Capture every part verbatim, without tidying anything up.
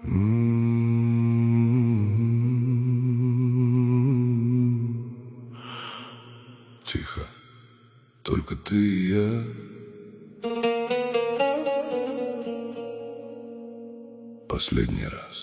Тихо, только ты и я. Последний раз.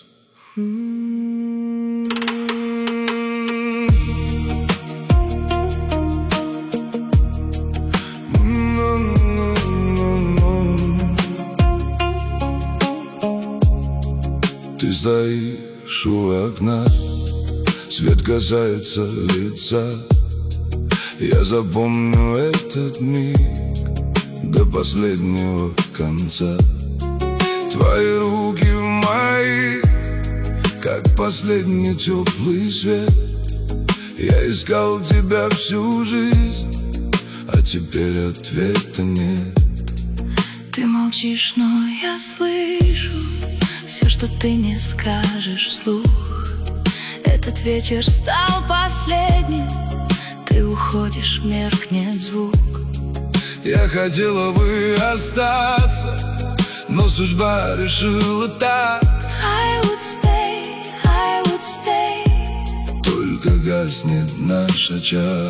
Ты стоишь у окна, свет касается лица. Я запомню этот миг до последнего конца. Твои руки в моих, как последний теплый свет. Я искал тебя всю жизнь, а теперь ответа нет. Ты молчишь, но я слышу все, что ты не скажешь вслух. Этот вечер стал последним, ты уходишь, меркнет звук. Я хотела бы остаться, но судьба решила так. I would stay, I would stay. Только гаснет наш очаг.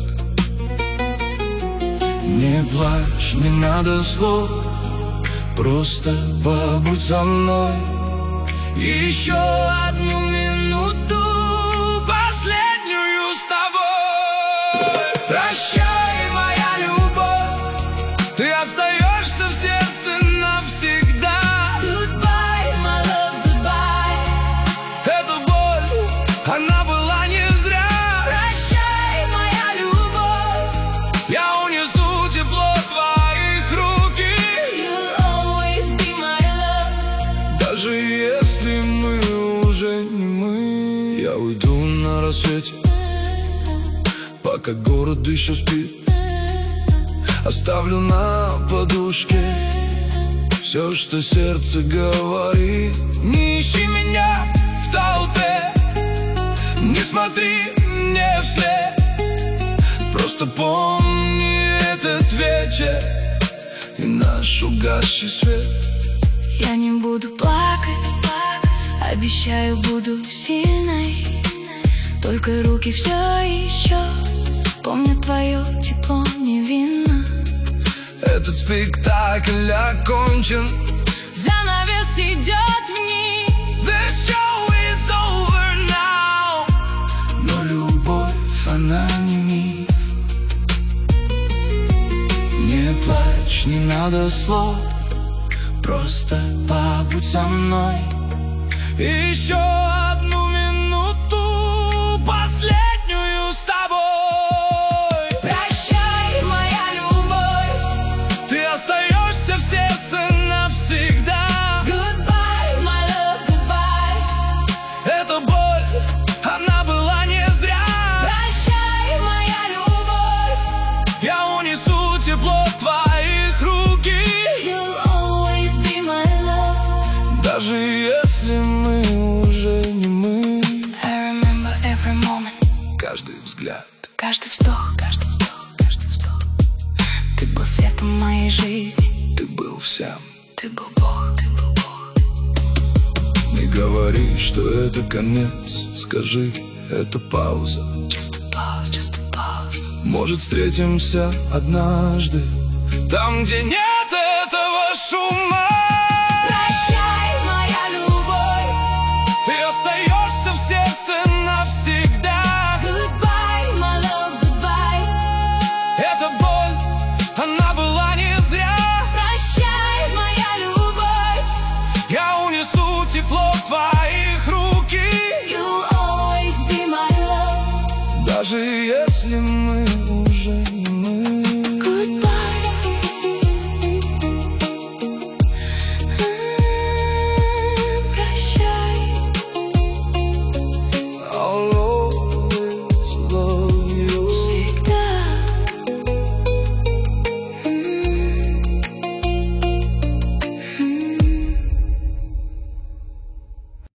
Не плачь, не надо слов, просто побудь со мной еще одну минуту, последнюю с тобой. Прощай, моя любовь, ты остаешься в сердце навсегда. Goodbye, my love, goodbye. Эта боль, она была не зря. Прощай, моя любовь, Я унесу тепло твоих руки. you'll always be my love. Даже если мы уже не мы, я уйду на рассвете, пока город еще спит. Оставлю на подушке все, что сердце говорит. Не ищи меня в толпе, не смотри мне вслед. Просто помни этот вечер и наш угасший свет. Я не буду плакать, обещаю, буду сильной. Только руки все еще помнят твое тепло невинно. Этот спектакль окончен, Занавес идет вниз. the show is over now. Но любовь, она не миф. Не плачь, не надо слов, просто побудь со мной еще одну минуту, последнюю с тобой. Прощай, моя любовь, Ты остаешься в сердце навсегда. goodbye, my love, goodbye. Эта боль, она была не зря. Прощай, моя любовь, Я унесу тепло твоих руки. you'll always be my love. Даже если мы уже не мы. I remember every moment, Каждый взгляд, каждый вздох, каждый вздох, каждый вздох. Ты был светом моей жизни, ты был всем. ты был Бог, ты был Бог. Не говори, что это конец, скажи, это пауза. Just a pause, just a pause. Может, встретимся однажды там, где нет этого шума. Прощай, моя любовь, Ты остаешься в сердце навсегда. goodbye, my love, goodbye. Эта боль, она была не зря. Прощай, моя любовь, Я унесу тепло твоих руки. you'll always be my love. Даже если мы уже не